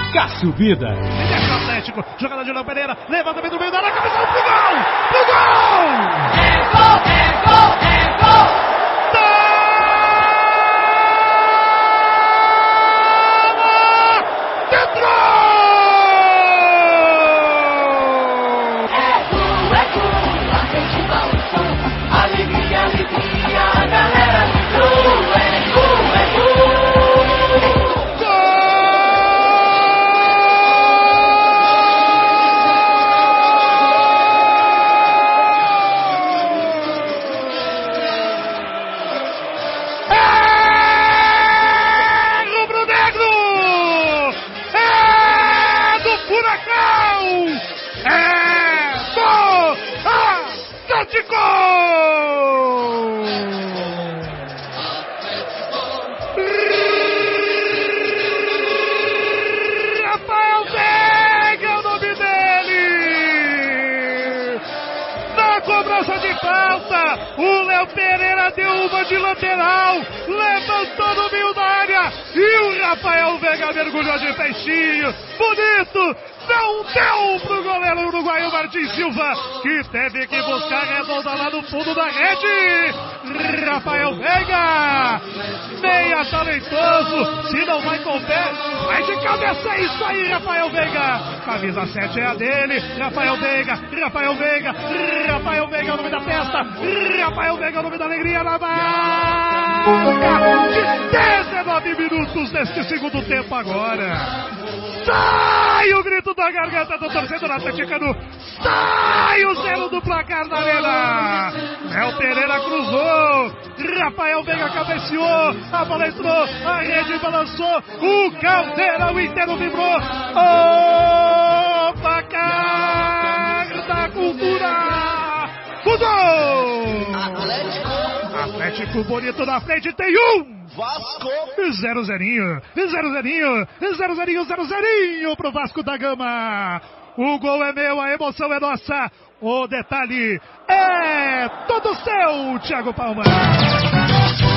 Cássio Vida. Deixa o Atlético, jogada de Léo Pereira, levantamento do meio da área, cabeça pro gol! Pro gol! É gol, é gol, é gol! Rafael Veiga é o nome dele! Na cobrança de falta, o Léo Pereira deu uma de lateral, levantou no meio da área e o Rafael Veiga mergulhou de peixinho, bonito! Não deu pro goleiro uruguaio Martins Silva, que teve que buscar a redonda lá no fundo da rede. Rafael Veiga, meia talentoso, se não vai com o pé, vai de cabeça, é isso aí, Rafael Veiga. Camisa 7 é a dele, Rafael Veiga, Rafael Veiga, Rafael Veiga é o nome da festa, Rafael Veiga é o nome da alegria na marca de 19 minutos deste segundo tempo agora. Sai o grito da garganta do torcedor atleticano. Sai o zero do placar na arena. Léo Pereira cruzou. Rafael Veiga cabeceou. A bola entrou. A rede balançou. O caldeirão inteiro vibrou. O placar da cultura. O gol. Atlético bonito na frente. Tem um. Vasco. 0-0 pro Vasco da Gama. O gol é meu, a emoção é nossa. O detalhe é todo seu, Thiago Palma.